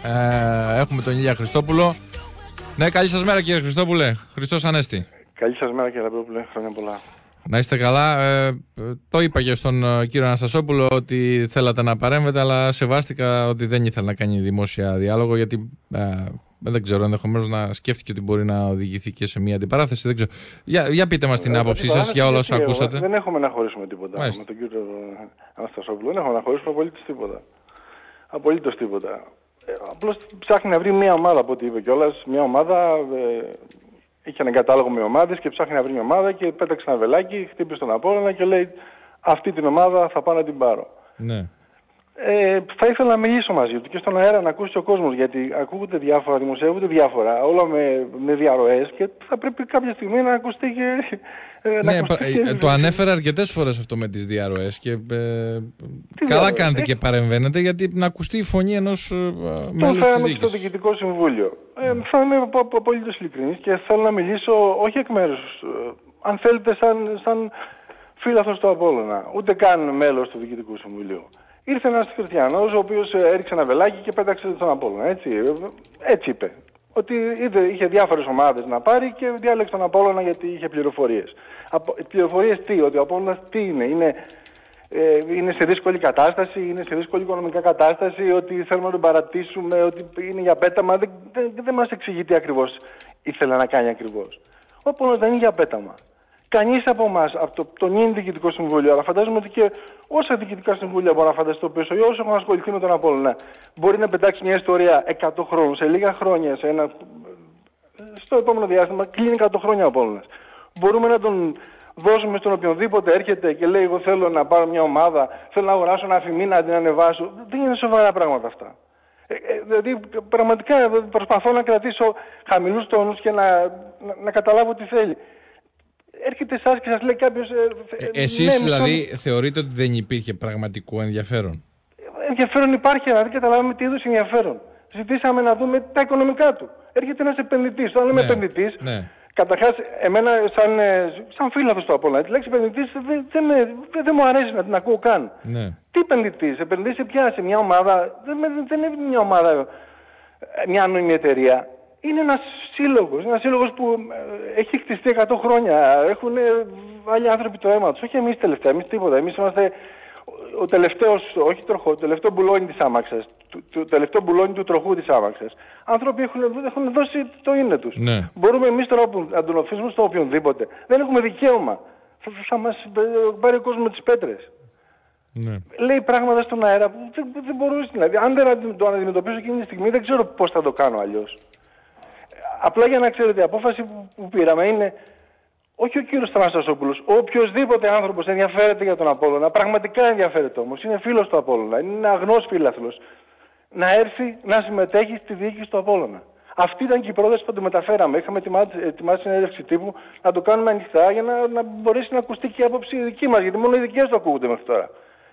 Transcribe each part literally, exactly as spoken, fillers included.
Ε, έχουμε τον Ηλία Χριστόπουλο. Ναι, καλή σας μέρα κύριε Χριστόπουλε. Χριστός Ανέστη. Καλή σας μέρα κύριε Χριστόπουλε. Χρόνια πολλά. Να είστε καλά. Ε, το είπα και στον ε, κύριο Αναστασόπουλο ότι θέλατε να παρέμβετε, αλλά σεβάστηκα ότι δεν ήθελα να κάνει δημόσια διάλογο, γιατί ε, δεν ξέρω, ενδεχομένως να σκέφτηκε ότι μπορεί να οδηγηθεί και σε μια αντιπαράθεση. Δεν ξέρω. Για, για πείτε μας την ε, άποψή σας για όλα όσα ακούσατε. Δεν έχουμε να χωρίσουμε τίποτα. Μάλιστα. Με τον κύριο Αναστασόπουλο δεν έχουμε να χωρίσουμε απολύτως τίποτα. Απολύτως τίποτα. Ε, απλώς ψάχνει να βρει μια ομάδα, από ό,τι είπε κιόλας. Μια ομάδα. Ε, Είχε έναν κατάλογο με ομάδες και ψάχνει να βρει μια ομάδα και πέταξε ένα βελάκι, χτύπησε τον Απόλλωνα και λέει αυτή την ομάδα θα πάω να την πάρω. Ναι. Ε, θα ήθελα να μιλήσω μαζί του και στον αέρα να ακούσει ο κόσμος, γιατί ακούγονται διάφορα, δημοσιεύονται διάφορα, όλα με, με διαρροές και θα πρέπει κάποια στιγμή να ακουστεί και... Ε, ναι, να ακουστεί ε, και... το ανέφερα αρκετές φορές αυτό με τις διαρροές και ε, καλά κάνετε ε... και παρεμβαίνετε, γιατί να ακουστεί η φωνή ενός ε, μέλους της διοίκησης. Το στο Διοικητικό Συμβούλιο. Ε, θα είμαι απολύτως ειλικρινής και θέλω να μιλήσω όχι εκ μέρους, ε, αν θέλετε σαν, σαν φίλαθος του Απόλλωνα, ούτε καν μέλος του Διοικητικού Συμβουλίου. Ήρθε ένας Χριστιανός ο οποίος έριξε ένα βελάκι και πέταξε τον Απόλλωνα. Έτσι, έτσι είπε. Ότι είδε, είχε διάφορες ομάδες να πάρει και διάλεξε τον Απόλλωνα γιατί είχε πληροφορίες. Απο, πληροφορίες τι, ότι ο Απόλλωνας τι είναι, είναι, ε, είναι σε δύσκολη κατάσταση, είναι σε δύσκολη οικονομικά κατάσταση, ότι θέλουμε να τον παρατήσουμε, ότι είναι για πέταμα. Δεν, δεν, δεν μας εξηγεί τι ακριβώς ήθελε να κάνει ακριβώς. Ο Απόλλωνας δεν είναι για πέταμα. Κανείς από εμάς, από το, το νυν Διοικητικό Συμβούλιο, αλλά φαντάζομαι ότι και όσα διοικητικά συμβούλια μπορώ να φανταστώ πίσω, ή όσοι έχουν ασχοληθεί με τον Απόλλωνα, μπορεί να πετάξει μια ιστορία εκατό χρόνων, σε λίγα χρόνια, σε ένα, στο επόμενο διάστημα, κλείνει εκατό χρόνια ο Απόλλωνας. Μπορούμε να τον δώσουμε στον οποιονδήποτε έρχεται και λέει: εγώ θέλω να πάρω μια ομάδα, θέλω να αγοράσω ένα αφημί, να την ανεβάσω. Δεν είναι σοβαρά πράγματα αυτά. Ε, ε, δηλαδή, πραγματικά προσπαθώ να κρατήσω χαμηλούς τόνους και να, να, να καταλάβω τι θέλει. Έρχεται εσάς και σας λέει κάποιος... Ε, εσείς ναι, δηλαδή τον... θεωρείτε ότι δεν υπήρχε πραγματικό ενδιαφέρον? Ενδιαφέρον υπάρχει, αλλά δεν καταλάβαμε τι είδους ενδιαφέρον. Ζητήσαμε να δούμε τα οικονομικά του. Έρχεται ένας επενδυτής. Όταν λέμε ναι, επενδυτής, ναι. Καταρχάς εμένα σαν, σαν φίλαθος του Απόλλωνα, τη λέξη επενδυτής δεν, δεν, δεν, δεν μου αρέσει να την ακούω καν. Ναι. Τι επενδυτής? Επενδυτής σε ποια? Σε μια ομάδα? Δεν, δεν είναι μια ομάδα, μια ανώνυμη εταιρεία. Είναι ένας σύλλογος, ένας σύλλογος που έχει χτιστεί εκατό χρόνια. Έχουν άλλοι άνθρωποι το αίμα τους. Όχι εμείς τελευταία, εμείς τίποτα. Εμείς είμαστε ο τελευταίος, όχι τροχό, το τελευταίο μπουλόνι της άμαξας. Το τελευταίο μπουλόνι του τροχού της άμαξας. Άνθρωποι έχουν, έχουν δώσει το είναι τους. Ναι. Μπορούμε εμείς τώρα να τον αφήσουμε στο οποιονδήποτε. Δεν έχουμε δικαίωμα. Θα, θα μας πάρει ο κόσμος με τις πέτρες. Ναι. Λέει πράγματα στον αέρα που δεν, δεν μπορούσε. Δηλαδή, αν δεν το αντιμετωπίσω εκείνη τη στιγμή, δεν ξέρω πώς θα το κάνω αλλιώς. Απλά για να ξέρετε, η απόφαση που, που πήραμε είναι όχι ο κύριος Αναστασόπουλος, ο οποιοσδήποτε άνθρωπος ενδιαφέρεται για τον Απόλλωνα, πραγματικά ενδιαφέρεται όμως, είναι φίλος του Απόλλωνα, είναι αγνός φίλαθλος, να έρθει να συμμετέχει στη διοίκηση του Απόλλωνα. Αυτή ήταν και η πρόταση που το μεταφέραμε. Είχαμε ετοιμάσει συνέντευξη τύπου να το κάνουμε ανοιχτά για να, να μπορέσει να ακουστεί και η άποψη δική μας, γιατί μόνο οι δικές του ακούγονται μέχρι τώρα.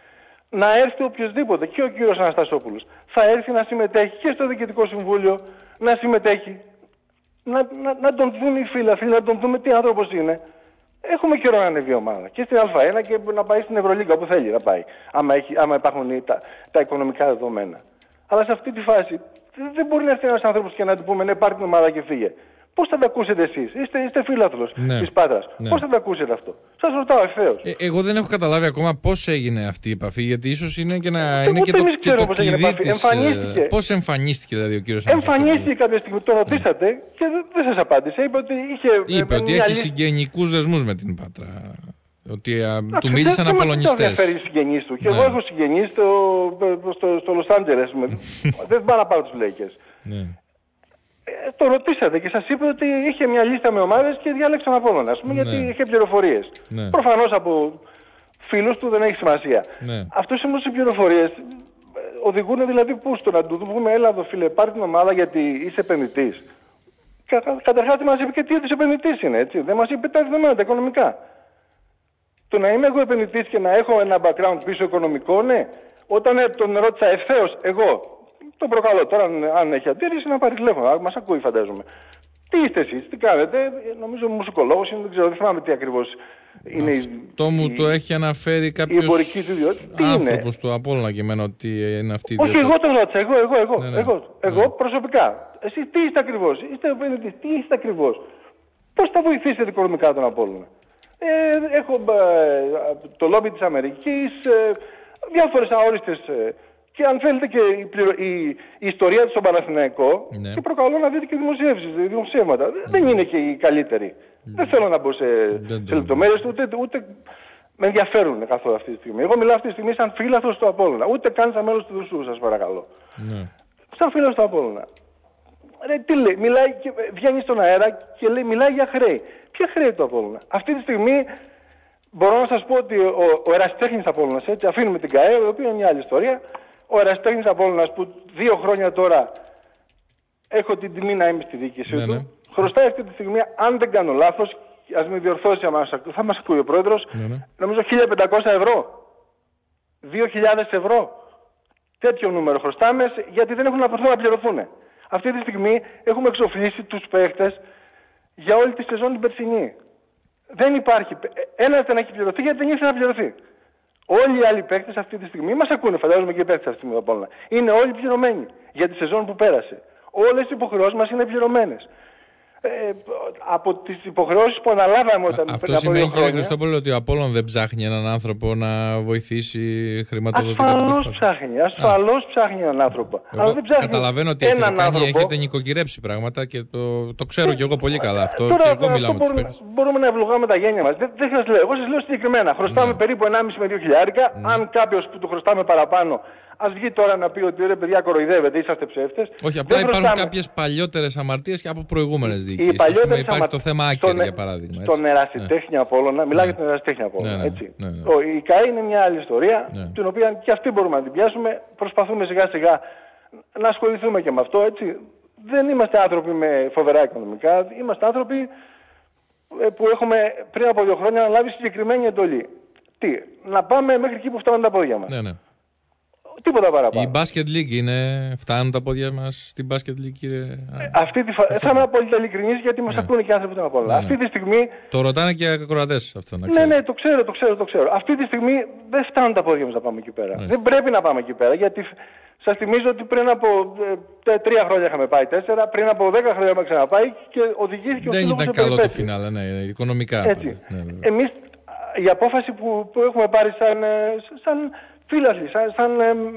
Να έρθει οποιοσδήποτε, και ο κύριος Αναστασόπουλος, θα έρθει να συμμετέχει και στο Διοικητικό Συμβούλιο, να συμμετέχει. Να, να, να τον δουν οι φίλαθλοι, να τον δούμε τι άνθρωπος είναι. Έχουμε καιρό να ανεβεί η ομάδα. Και στην Α1 και να πάει στην Ευρωλίγκα που θέλει να πάει. Άμα, έχει, άμα υπάρχουν τα, τα οικονομικά δεδομένα. Αλλά σε αυτή τη φάση δεν μπορεί να έρθει ένας άνθρωπος και να του πούμε ναι, πάρει την ομάδα και φύγε. Πώς θα τα ακούσετε εσείς? Είστε, είστε φίλαθλος ναι. της Πάτρας. Ναι. Πώς θα τα ακούσετε αυτό? Σας ρωτάω ευθέως. Ε, εγώ δεν έχω καταλάβει ακόμα πώς έγινε αυτή η επαφή, γιατί ίσως είναι και, να, είναι και το, και το κλειδί της... Εμφανίστηκε. Πώς εμφανίστηκε δηλαδή ο κύριος Αναστασόπουλος? Εμφανίστηκε κάποια στιγμή, το ρωτήσατε ναι. και δεν σας απάντησε. Είπε ότι είχε... Είπε ότι έχει συγγενικούς δεσμούς με την Πάτρα. Ότι α, του μίλησαν απολωνιστές. Δεν ενδιαφέρει οι συγγενείς του. Και εγώ έχω συγγενείς στο Λος Άντζελες. Δεν πάω να πάρω τους Λέικες. Ε, το ρωτήσατε και σας είπε ότι είχε μια λίστα με ομάδες και διάλεξε τον Απόλλωνα, ας πούμε, ναι. γιατί είχε πληροφορίες. Ναι. Προφανώς από φίλους του δεν έχει σημασία. Ναι. Αυτές όμως οι πληροφορίες οδηγούν δηλαδή πού? Στο να του πούμε έλα εδώ φίλε, πάρει την ομάδα γιατί είσαι επενδυτής. Κα, καταρχάς δεν μας είπε και τι είδους επενδυτής είναι, έτσι. Δεν μας είπε τα δεδομένα, τα οικονομικά. Το να είμαι εγώ επενδυτής και να έχω ένα background πίσω οικονομικό, ναι. Όταν τον ρώτησα ευθέως εγώ, τον προκαλώ τώρα, αν έχει αντίρρηση, να πάρει τηλέφωνο. Μας ακούει, φαντάζομαι. Τι είστε εσείς, τι κάνετε, νομίζω μουσικολόγος είναι, δεν ξέρω, δεν θυμάμαι τι ακριβώς είναι. Αυτό μου η, το έχει αναφέρει κάποιος άνθρωπος του Απόλλωνα και εμένα ότι είναι αυτή η Όχι, εγώ τον ρώτησα, εγώ, εγώ, εγώ, ναι, ναι. εγώ, εγώ ναι. προσωπικά. Εσείς τι είστε ακριβώς, είστε επενδυτής, τι είστε ακριβώς. Πώς θα βοηθήσετε οικονομικά τον Απόλλωνα. Ε, έχω ε, το λόμπι της Αμερικής, ε, διάφορες αόριστες ε, και αν θέλετε και η, η, η ιστορία του στον Παναθηναϊκό ναι. και προκαλώ να δείτε και δημοσιεύσεις, δημοσιεύματα. Mm. Δεν είναι και η καλύτερη. Mm. Δεν θέλω να μπω σε, σε λεπτομέρειες, ούτε, ούτε με ενδιαφέρουν καθόλου αυτή τη στιγμή. Εγώ μιλάω αυτή τη στιγμή σαν φίλαθλος του Απόλλωνα, ούτε καν σαν μέλος του Δουσού, σας παρακαλώ. Mm. Σαν φίλος του Απόλλωνα. Ρε, τι λέει, μιλάει και βγαίνει στον αέρα και λέει, μιλάει για χρέη. Ποια χρέη του Απόλλωνα. Αυτή τη στιγμή μπορώ να σας πω ότι ο, ο ερασιτέχνης Απόλλωνας, έτσι, αφήνουμε την ΚΑΕ, η οποία είναι μια άλλη ιστορία. Ο ερασιτέχνης Απόλλωνας που δύο χρόνια τώρα έχω την τιμή να είμαι στη διοίκησή ναι, του, ναι. χρωστάει αυτή τη στιγμή, αν δεν κάνω λάθος, ας με διορθώσει, θα μας ακούει ο πρόεδρος, ναι, ναι. νομίζω χίλια πεντακόσια ευρώ. δύο χιλιάδες ευρώ. Τέτοιο νούμερο χρωστάμε γιατί δεν έχουν να πληρωθούν. Αυτή τη στιγμή έχουμε εξοφλήσει τους παίχτες για όλη τη σεζόν την περσινή. Δεν υπάρχει. Ένας δεν έχει πληρωθεί γιατί δεν ήθελε να πληρωθεί. Όλοι οι άλλοι παίκτες αυτή τη στιγμή, μας ακούνε, φαντάζομαι και οι παίκτες αυτή τη στιγμή από είναι όλοι πληρωμένοι για τη σεζόν που πέρασε. Όλες οι υποχρεώσεις μας είναι πληρωμένες. Ε, από τις υποχρεώσεις που αναλάβαμε όταν Α, αυτό σημαίνει, κύριε Χριστόπουλο, ότι ο Απόλλων δεν ψάχνει έναν άνθρωπο να βοηθήσει χρηματοδοτικά. Ασφαλώς ψάχνει, ασφαλώς ψάχνει έναν άνθρωπο. Εγώ αλλά δεν ψάχνει καταλαβαίνω ότι έχετε, κάνει, άνθρωπο... έχετε νοικοκυρέψει πράγματα και το, το ξέρω κι εγώ πολύ καλά αυτό. Τώρα, και εγώ μιλάω με τους παίκτες. Μπορούμε να ευλογάμε τα γένια μας. Δεν, δεν σας λέω. Εγώ σας λέω συγκεκριμένα. Χρωστάμε ναι. περίπου ενάμιση με δύο χιλιάρικα. Ναι. Αν κάποιος που του χρωστάμε παραπάνω, ας βγει τώρα να πει ότι ρε παιδιά κοροϊδεύετε, είσαστε ψεύτες. Όχι, απλά υπάρχουν χρωστάμε... κάποιες παλιότερες αμαρτίες και από προηγούμενες διοικήσεις. Υπάρχει αμα... το θέμα Άκερ στον... για παράδειγμα. Στον ερασιτέχνη Απόλλωνα, μιλάω για τον ερασιτέχνη Απόλλωνα. Η ΚΑΕ είναι μια άλλη ιστορία, ναι. την οποία και αυτή μπορούμε να την πιάσουμε. Προσπαθούμε σιγά σιγά να ασχοληθούμε και με αυτό. Έτσι. Δεν είμαστε άνθρωποι με φοβερά οικονομικά. Είμαστε άνθρωποι που έχουμε πριν από δύο χρόνια αναλάβει συγκεκριμένη εντολή. Τι, να πάμε μέχρι εκεί που φτάνουν τα πόδια μας. Ναι, ναι. Τίποτα παραπάνω. Η Basket League είναι. Φτάνουν τα πόδια μας στην Basket League, κύριε. Ε, αυτή τη φα... Θα είμαι απόλυτα ειλικρινής γιατί μας ναι. ακούνε και άνθρωποι του Απόλλωνα. Ναι, ναι. Αυτή τη στιγμή. Το ρωτάνε και ακροατές αυτό να ξέρετε. Ναι, ναι, το ξέρω, το ξέρω, το ξέρω. Αυτή τη στιγμή δεν φτάνουν τα πόδια μας να πάμε εκεί πέρα. Ναι. Δεν πρέπει να πάμε εκεί πέρα γιατί σας θυμίζω ότι πριν από ε, τρία χρόνια είχαμε πάει τέσσερα, πριν από δέκα χρόνια είχαμε ξαναπάει και οδηγήθηκε ο σύλλογος. Δεν ήταν καλό το φινάλε, ναι, οικονομικά. Έτσι. Ναι, ναι. Εμείς η απόφαση που, που έχουμε πάρει σαν, σαν φίλαθλοι, σαν. σαν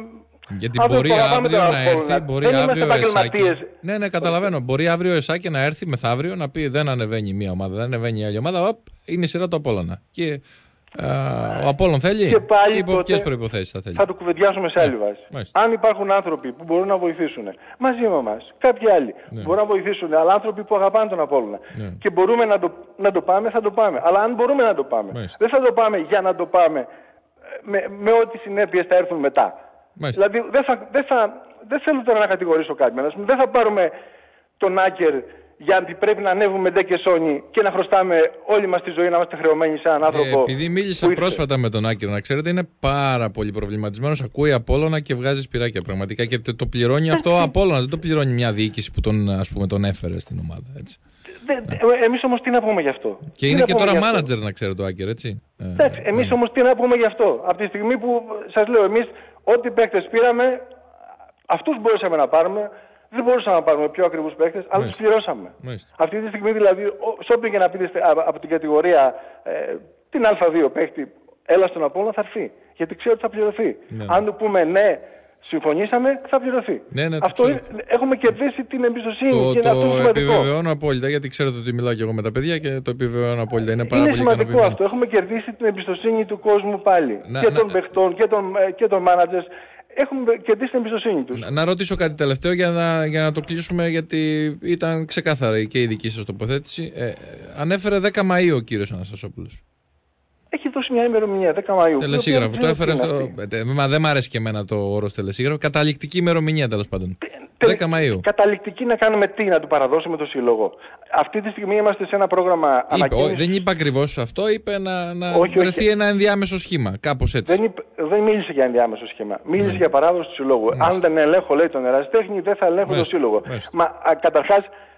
γιατί μπορεί αύριο να έρθει, μπορεί αύριο Εσάκη. Ναι, ναι, καταλαβαίνω. Μπορεί αύριο Εσάκη να έρθει μεθαύριο να πει δεν ανεβαίνει μία ομάδα, δεν ανεβαίνει η άλλη ομάδα. Οπ, είναι η σειρά του Απόλλωνα. Και α, ο Απόλλων θέλει. Και πάλι υπό ποιες προϋποθέσεις θα θέλει. Θα το κουβεντιάσουμε σε άλλη βάση. Ναι, αν υπάρχουν άνθρωποι που μπορούν να βοηθήσουν μαζί με εμάς, κάποιοι άλλοι ναι. μπορούν να βοηθήσουν, αλλά άνθρωποι που αγαπάνε τον Απόλλωνα ναι. και μπορούμε να το, να το πάμε, θα το πάμε. Αλλά αν μπορούμε να το πάμε, Μάλιστα. δεν θα το πάμε για να το πάμε με, με ό,τι συνέπειες θα έρθουν μετά. Μάλιστα. Δηλαδή δεν, θα, δεν, θα, δεν θέλω τώρα να κατηγορήσω κάποιον. Δεν θα πάρουμε τον Άκερ γιατί πρέπει να ανέβουμε ντε και σόνι και να χρωστάμε όλη μας τη ζωή να είμαστε χρεωμένοι σε έναν άνθρωπο. Ε, επειδή μίλησα πρόσφατα με τον Άκερ, να ξέρετε, είναι πάρα πολύ προβληματισμένος. Ακούει Απόλλωνα και βγάζει σπυράκια πραγματικά και το πληρώνει αυτό ο Απόλλωνας. Δεν το πληρώνει μια διοίκηση που τον, ας πούμε, τον έφερε στην ομάδα. Έτσι. Ναι. Εμείς όμως τι να πούμε γι' αυτό. Και τι είναι και τώρα μάνατζερ, να ξέρετε, ο Άκερ, έτσι. Εντάξει, ε, εμείς ναι. όμως τι να πούμε γι' αυτό. Από τη στιγμή που σας λέω, εμείς ό,τι παίκτες πήραμε, αυτούς μπορούσαμε να πάρουμε. Δεν μπορούσαμε να πάρουμε πιο ακριβούς παίκτες, αλλά τους πληρώσαμε. Μάλιστα. Αυτή τη στιγμή δηλαδή, σε όποιον και να πείτε από την κατηγορία ε, την Α δύο παίκτη, έλα στον Απόλλωνα, θα έρθει. Γιατί ξέρω ότι θα πληρωθεί. Ναι. Αν του πούμε ναι, συμφωνήσαμε, θα πληρωθεί. Ναι, ναι, αυτό είναι, έχουμε κερδίσει την εμπιστοσύνη το, και είναι αυτό σημαντικό. Το επιβεβαιώνω απόλυτα, γιατί ξέρετε ότι μιλάω και εγώ με τα παιδιά και το επιβεβαιώνω απόλυτα. Είναι πάρα είναι πολύ σημαντικό αυτό. Έχουμε κερδίσει την εμπιστοσύνη του κόσμου πάλι. Να, και να, των παιχτών και των, και των managers. Έχουμε κερδίσει την εμπιστοσύνη τους. Να, να ρωτήσω κάτι τελευταίο για να, για να το κλείσουμε, γιατί ήταν ξεκάθαρη και η δική σας τοποθέτηση. Ε, ανέφερε δέκα Μαΐου ο κύριος Αναστασόπουλος. Έχει δώσει μια ημερομηνία, δέκα Μαΐου. Τελεσίγραφο. Το έφερε στο. Μα δεν μ' αρέσει και εμένα το όρος τελεσίγραφο. Καταληκτική ημερομηνία, τέλος πάντων. δέκα Μαΐου. Καταληκτική να κάνουμε τι, να του παραδώσουμε το σύλλογο. Αυτή τη στιγμή είμαστε σε ένα πρόγραμμα ανακοίνωσης. Δεν είπε ακριβώς αυτό, είπε να, να όχι, βρεθεί όχι. ένα ενδιάμεσο σχήμα. Κάπως έτσι. Δεν, είπε, δεν μίλησε για ενδιάμεσο σχήμα. Μίλησε mm. για παράδοση του συλλόγου. Mm. Αν δεν ελέγχω, λέει, τον ερασιτέχνη, δεν θα ελέγχω mm. το σύλλογο. Mm. Μα καταρχάς,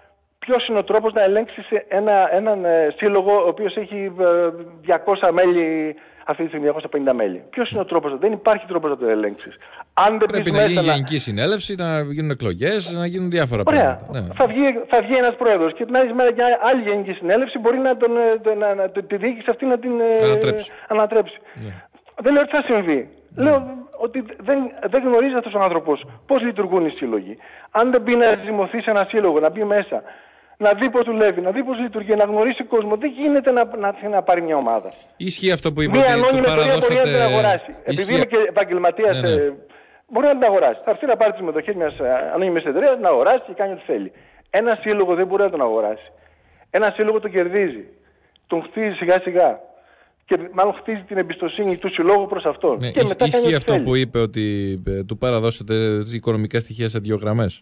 ποιος είναι ο τρόπος να ελέγξεις ένα, έναν ε, σύλλογο ο οποίος έχει ε, διακόσια μέλη, αυτή τη στιγμή διακόσια πενήντα μέλη. Ποιος είναι ο τρόπος? Δεν υπάρχει τρόπος να το ελέγξεις. Αν δεν πρέπει να γίνει να... γενική συνέλευση, να γίνουν εκλογές, να γίνουν διάφορα Ωραία. πράγματα. Ναι. Θα, βγει, θα βγει ένας πρόεδρος και την άλλη μέρα για άλλη γενική συνέλευση μπορεί να, τον, να, να, τη διοίκηση αυτή να την ανατρέψει. Ε, ανατρέψει. Ναι. Δεν λέω ότι θα συμβεί. Mm. Λέω ότι δεν, δεν γνωρίζει αυτός ο άνθρωπος πώς λειτουργούν οι σύλλογοι. Αν δεν μπει να ζυμωθεί σε ένα σύλλογο, να μπει μέσα, να δει πώς δουλεύει, να δει πώς λειτουργεί, να γνωρίσει κόσμο, δεν γίνεται να, να, να πάρει μια ομάδα. Ισχύει αυτό που είπε. Μια ανώνυμη εταιρεία μπορεί να την αγοράσει. Ισχύει... Επειδή είμαι και επαγγελματίας, ναι, ναι. Ε, μπορεί να την αγοράσει. Θα έρθει να πάρει τις συμμετοχές μιας ανώνυμης εταιρείας, να αγοράσει και κάνει ό,τι θέλει. Ένα σύλλογο δεν μπορεί να τον αγοράσει. Ένα σύλλογο τον κερδίζει. Τον χτίζει σιγά σιγά. Και μάλλον χτίζει την εμπιστοσύνη του συλλόγου προς αυτόν. Ναι, και ίσ, μετά ισχύει αυτό θέλει. Που είπε ότι ε, του παραδώσετε οικονομικά στοιχεία σε δύο γραμμές.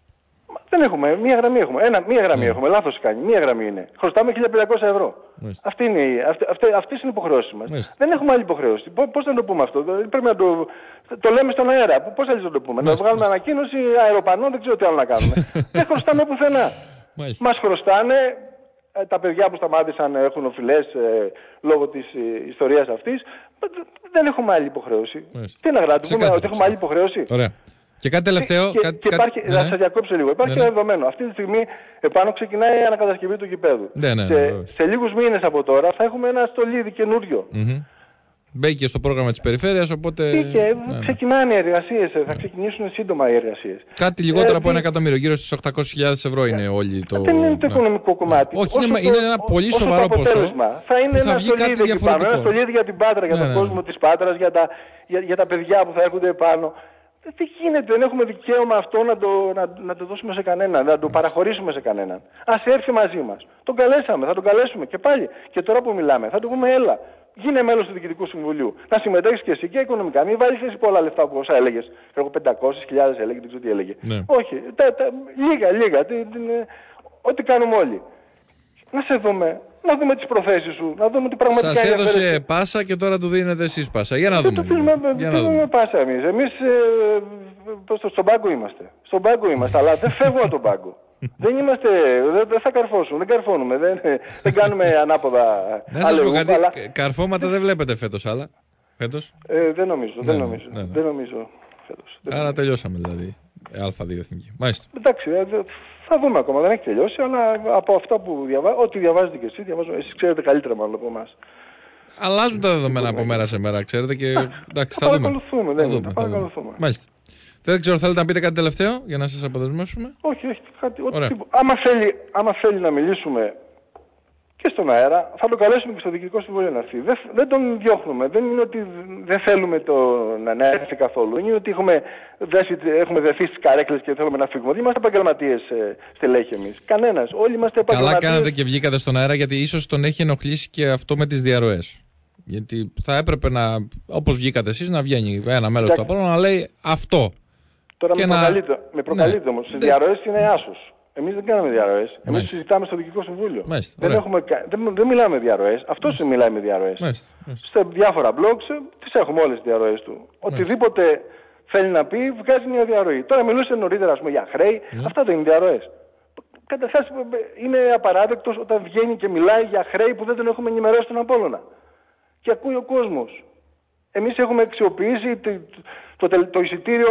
Δεν έχουμε. Μία γραμμή έχουμε. Ένα, μία γραμμή mm. έχουμε. Λάθος κάνει. Μία γραμμή είναι. Χρωστάμε χίλια πεντακόσια ευρώ. Αυτή είναι, αυτή, αυτή, αυτές είναι οι υποχρεώσεις μας. Μάλιστα. Δεν έχουμε άλλη υποχρέωση. Πώς θα το πούμε αυτό? Πρέπει να το, το λέμε στον αέρα. Πώς θα το πούμε? Μάλιστα. Να βγάλουμε ανακοίνωση αεροπανών, δεν ξέρω τι άλλο να κάνουμε. Δεν χρωστάμε πουθενά. Μας χρωστάνε. Τα παιδιά που σταμάτησαν έχουν οφειλές ε, λόγω της ε, ιστορίας αυτής. Δεν έχουμε άλλη υποχρέωση. Μάλιστα. Τι να γράψουμε, ότι έχουμε άλλη υποχρέωση? Ωραία. Και κάτι τελευταίο. Και, κάτι, και υπάρχει, κάτι, θα ναι. σας διακόψω λίγο. Υπάρχει ναι, ναι. ένα δεδομένο. Αυτή τη στιγμή επάνω ξεκινάει η ανακατασκευή του γηπέδου. Ναι, ναι, σε, ναι, ναι. σε λίγους μήνες από τώρα θα έχουμε ένα στολίδι καινούριο. Mm-hmm. Μπήκε στο πρόγραμμα της περιφέρειας, οπότε... Μπήκε, ναι, ναι. ξεκινάνε οι εργασίες, θα ξεκινήσουν σύντομα οι εργασίες. Κάτι λιγότερο ε, από ένα εκατομμύριο, γύρω στις οκτακόσιες χιλιάδες ευρώ είναι όλοι το... Δεν είναι το οικονομικό ναι. κομμάτι. Όχι, είναι, το, είναι ένα πολύ σοβαρό ποσό. Θα είναι θα ένα στολίδι εκεί πάνω, ένα στολίδι για την Πάτρα, για ναι, τον ναι. κόσμο της Πάτρας, για τα, για, για τα παιδιά που θα έρχονται επάνω. Τι γίνεται, δεν έχουμε δικαίωμα αυτό να το, να, να το δώσουμε σε κανέναν, να το παραχωρήσουμε σε κανέναν. Ας έρθει μαζί μας. Τον καλέσαμε, θα τον καλέσουμε και πάλι. Και τώρα που μιλάμε, θα του πούμε έλα, γίνε μέλος του Διοικητικού Συμβουλίου. Να συμμετέχεις και εσύ και οικονομικά. Μην βάλεις εσύ πολλά λεφτά που όσα έλεγες. Εγώ πεντακόσιες χιλιάδες έλεγε, δεν ξέρω τι έλεγε. Ναι. Όχι, τα, τα, λίγα, λίγα. Τι, τι, ό,τι κάνουμε όλοι. Να σε δούμε. Να δούμε τις προθέσεις σου, να δούμε τι πραγματικά σας είναι. Σας έδωσε φέρεσαι. Πάσα και τώρα του δίνετε εσείς πάσα. Για να δούμε. Δεν το δίνουμε πάσα εμείς. Εμείς ε, στο, στον πάγκο είμαστε. Στον πάγκο είμαστε, αλλά δεν φεύγουμε από τον πάγκο. δεν είμαστε, δεν, δεν θα καρφώσουμε, δεν καρφώνουμε, δεν, δεν κάνουμε ανάποδα. Να σας πω κάτι, αλλά... καρφώματα δεν βλέπετε φέτος άλλα. Φέτος. Ε, δεν νομίζω, ναι, δεν νομίζω. Ναι, ναι. Δεν νομίζω φέτος. Άρα δεν τελειώσαμε δηλαδή. Α δύο εθνική. Μάλιστα. Εντάξει, θα δούμε ακόμα, δεν έχει τελειώσει, αλλά από αυτά που διαβάζω, ό,τι διαβάζετε και εσείς, διαβάζω, εσείς ξέρετε καλύτερα μάλλον από εμάς. Αλλάζουν τα δεδομένα από μέρα σε μέρα, ξέρετε, και εντάξει, θα, θα παρακολουθούμε. Θα δούμε, θα παρακολουθούμε. Μάλιστα. Δεν ξέρω, θέλετε να πείτε κάτι τελευταίο για να σας αποδεσμεύσουμε? Όχι, όχι. Κάτι, ό,τι, άμα, θέλει, άμα θέλει να μιλήσουμε και στον αέρα, θα τον καλέσουμε και στο Διοικητικό Συμβούλιο να έρθει. Δεν, δεν τον διώχνουμε. Δεν είναι ότι δεν θέλουμε το, να, να έρθει καθόλου. Είναι ότι έχουμε, δέσει, έχουμε δεθεί στις καρέκλες και θέλουμε να φύγουμε. Δεν είμαστε επαγγελματίες ε, στελέχη εμείς. Κανένας. Όλοι είμαστε επαγγελματίες. Καλά κάνατε και βγήκατε στον αέρα, γιατί ίσως τον έχει ενοχλήσει και αυτό με τις διαρροές. Γιατί θα έπρεπε να, όπως βγήκατε εσείς, να βγαίνει ένα μέλος του Απόλλωνα να λέει αυτό. Τώρα με να... προκαλείτε, με προκαλείτε ναι. όμως. Στις διαρροές είναι άσος. Εμείς δεν κάναμε διαρροές. Εμείς Μάλιστα. συζητάμε στο Διοικητικό Συμβούλιο. Μάλιστα, δεν, έχουμε, δεν, δεν μιλάμε με διαρροές. Αυτός mm. μιλάει με διαρροές. Μάλιστα, μάλιστα. Σε διάφορα blogs τις έχουμε όλες τις διαρροές του. Μάλιστα. Οτιδήποτε θέλει να πει βγάζει μια διαρροή. Τώρα μιλούσε νωρίτερα ας πούμε, για χρέη. Mm. Αυτά δεν είναι διαρροές. Καταρχάς είναι απαράδεκτος όταν βγαίνει και μιλάει για χρέη που δεν τον έχουμε ενημερώσει στον Απόλλωνα. Και ακούει ο κόσμος. Εμείς έχουμε αξιοποιήσει το, το, το, το εισιτήριο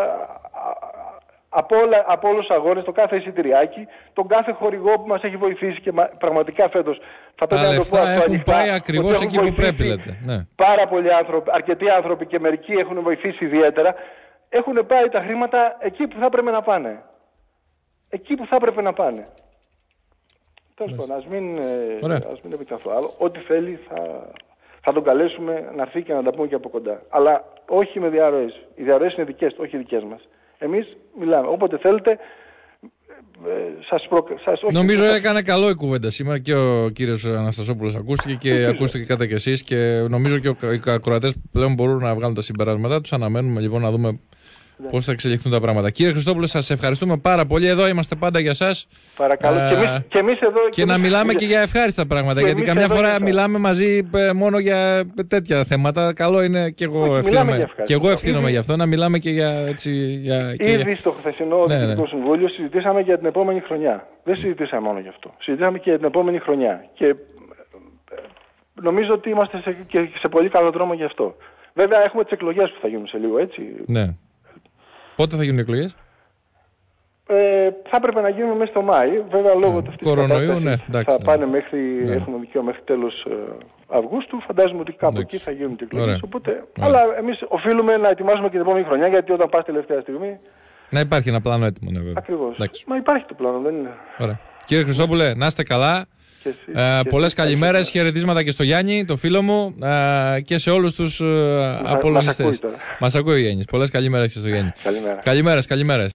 από, όλα, από όλους τους αγώνες, το κάθε εισιτηριάκι, τον κάθε χορηγό που μας έχει βοηθήσει και πραγματικά φέτος θα πρέπει να το πω αυτό έχουν πάει ακριβώς εκεί που πρέπει, λέτε. Ναι. Πάρα πολλοί άνθρωποι, αρκετοί άνθρωποι και μερικοί έχουν βοηθήσει ιδιαίτερα, έχουν πάει τα χρήματα εκεί που θα πρέπει να πάνε. Εκεί που θα έπρεπε να πάνε. Τέλος πάντων, ας μην, ας μην επεκταθώ άλλο. Ό,τι θέλει θα, θα τον καλέσουμε να έρθει και να τα πούμε και από κοντά. Αλλά όχι με διαρροές. Οι διαρροές είναι δικές του, όχι δικές μας. Εμείς μιλάμε. Όποτε θέλετε, ε, σας προ... σας... Νομίζω όχι... έκανε καλό η κουβέντα σήμερα και ο κύριος Αναστασόπουλος ακούστηκε και νομίζω. Ακούστηκε κατά και εσείς και νομίζω και οι ακροατές πλέον μπορούν να βγάλουν τα συμπεράσματά τους. Αναμένουμε λοιπόν να δούμε πώς θα εξελιχθούν τα πράγματα. Κύριε Χριστόπουλε, σας ευχαριστούμε πάρα πολύ. Εδώ είμαστε πάντα για σας. Παρακαλώ. Ε, και, εμείς, και εμείς εδώ. Και, και να εμείς... μιλάμε και για ευχάριστα πράγματα. Και γιατί καμιά φορά μιλάμε μαζί μόνο για τέτοια θέματα. Καλό είναι και εγώ ευθύνομαι, και εγώ ευθύνομαι γι' αυτό να μιλάμε και για. Έτσι, για και... Ήδη στο χθεσινό ναι, Διοικητικό ναι. Συμβούλιο συζητήσαμε για την επόμενη χρονιά. Δεν συζητήσαμε μόνο γι' αυτό. Συζητήσαμε και για την επόμενη χρονιά. Και νομίζω ότι είμαστε σε, και σε πολύ καλό δρόμο γι' αυτό. Βέβαια, έχουμε τις εκλογές που θα γίνουν σε λίγο, έτσι. Ναι. Πότε θα γίνουν οι εκλογές? Ε, θα έπρεπε να γίνουν μέσα στο Μάη. Βέβαια, λόγω ναι. αυτής της κορονοϊού, ναι, θα πάνε μέχρι, ναι. έχουμε δικαίωμα μέχρι τέλος ε, Αυγούστου. Φαντάζομαι ότι κάπου εντάξει. εκεί θα γίνουν οι εκλογές. Οπότε, Ωραία. Αλλά εμείς οφείλουμε να ετοιμάσουμε και την επόμενη χρονιά, γιατί όταν πας τελευταία στιγμή... Να υπάρχει ένα πλάνο έτοιμο, ναι, βέβαια. Ακριβώς. Εντάξει. Μα υπάρχει το πλάνο, δεν είναι. Ωραία. Κύριε Χριστόπουλε, να είστε καλά. Ε, πολλές καλημέρες, χαιρετίσματα και στο Γιάννη, το φίλο μου, ε, και σε όλους τους ε, απολογιστές. Μας ακούει ο Γιάννης. Πολλές καλημέρες και στο Γιάννη. Καλημέρα. Καλημέρες, καλημέρες.